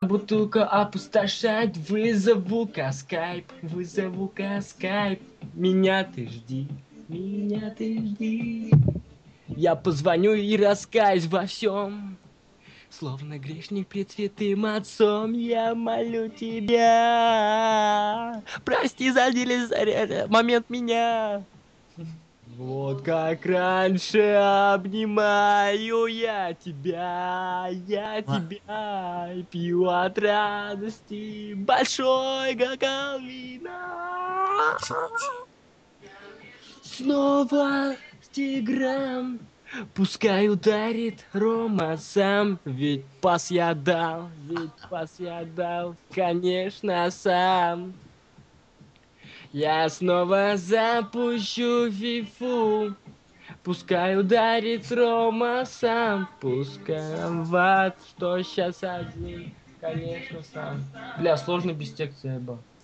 бутылка опустошает, вызову-ка скайп, вызову-ка скайп. Меня ты жди, меня ты жди. Я позвоню и раскаюсь во всем. Словно грешник пред святым отцом, я молю тебя. Прости за момент меня. Вот как раньше обнимаю я тебя, и пью от радости большой бокал вина. Снова Тиграм, пускай ударит Рома сам, ведь пас я дал, конечно, сам. Я снова запущу фифу, пускай ударит Рома сам, пускай в ад, что сейчас один, конечно, сам. Бля, сложно без текста, еба.